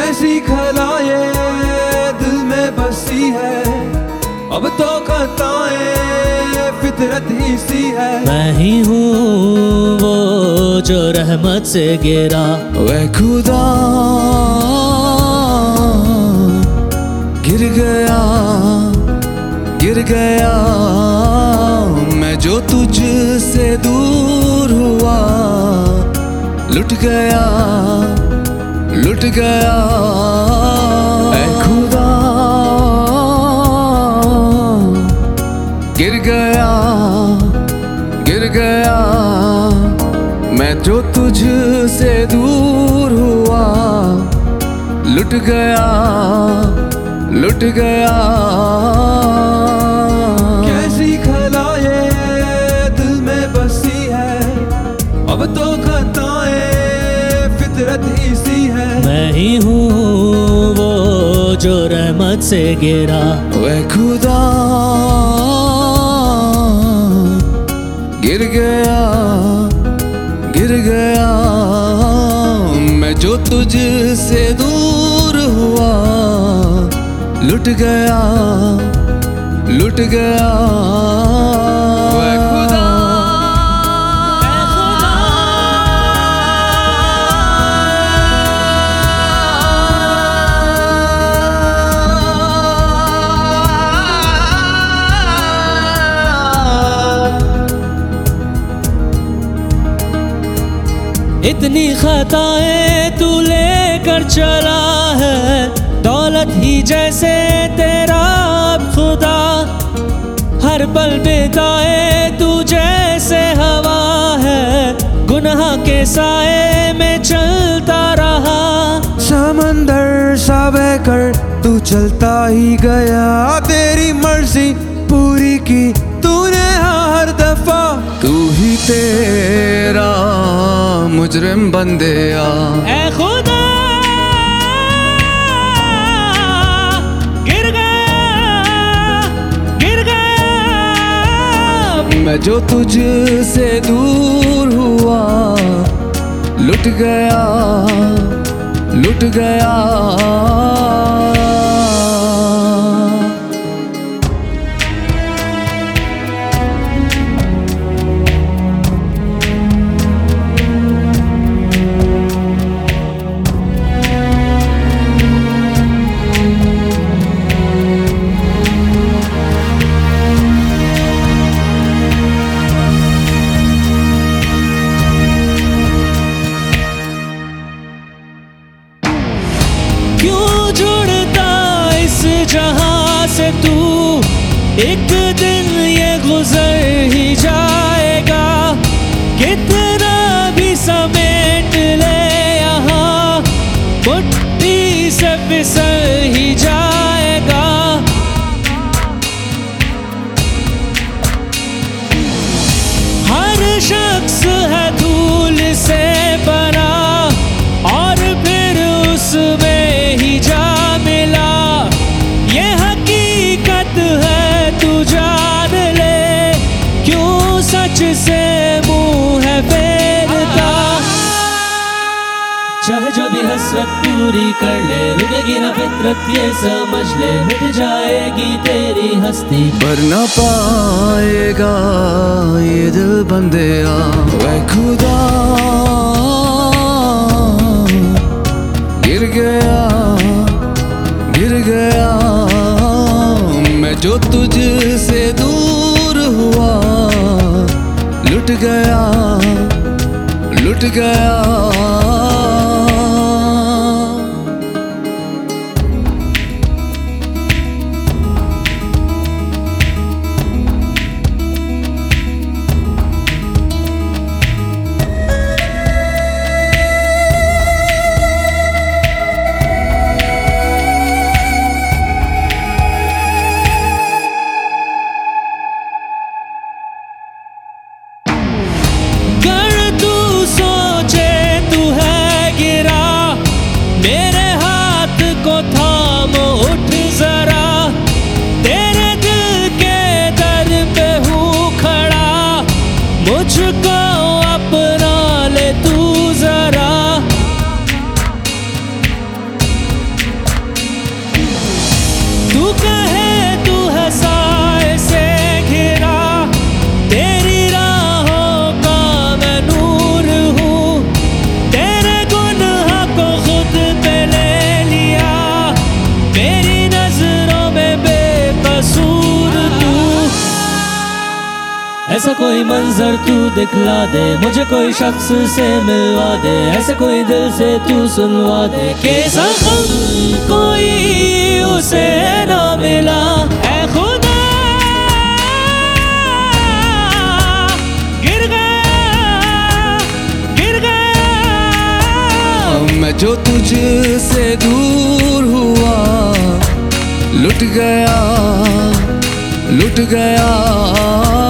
कैसी खलाए दिल में बसी है, अब तो खताएं फितरत ही सी है। मैं ही हूँ वो जो रहमत से गिरा, वह खुदा गिर गया, गिर गया। मैं जो तुझसे दूर हुआ, लुट गया, लुट गया। ऐ खुदा गिर गया, गिर गया। मैं जो तुझसे दूर हुआ, लुट गया, लुट गया। कैसी खलाए दिल में बसी है, अब तो खताएं फितरत ही सी है। मैं ही हूँ वो जो रहमत से गिरा, वह खुदा गिर गया, गिर गया। मैं जो तुझसे दूर हुआ, लुट गया, लुट गया। वह खुदा इतनी खताएं तू लेकर चला है, दौलत ही जैसे तेरा अब खुदा। हर पल बिताए तू जैसे हवा है, गुनाह के साए में चलता रहा। समंदर सा बहकर तू चलता ही गया, तेरी मर्जी पूरी की तूने हर दफा। तू ही तेरा मुजरिम बंदे आ, ऐ खुदा गिर गया, गिर गया। मैं जो तुझसे दूर हुआ, लुट गया, लुट गया। क्यों जुड़ता इस जहां से तू, एक दिन ये गुजर ही जाएगा। कितना भी समेट ले यहाँ, मुट्ठी से फिसल ही जाएगा। हर शख्स है धूल से बना, और फिर उसमें ही जा मिला। ये हकीकत है तू जान ले, क्यों सच से मुंह है फेरता। चाहे जो भी हसरत पूरी कर ले, रुकेगी ना फितरत ये समझ ले। मिट जाएगी तेरी हस्ती, पर न पाएगा ये दिल बंदे आ। वह खुदा गिर गया, गिर गया। मैं जो तुझसे दूर हुआ, लुट गया, लुट गया। कर तू सोचे ऐसा कोई मंजर तू दिखला दे, मुझे कोई शख्स से मिलवा दे, ऐसे कोई दिल से तू सुनवा दे कि ज़ख्म कोई उसे ना मिला। ऐ खुदा गिर गया मैं जो तुझसे दूर हुआ, लुट गया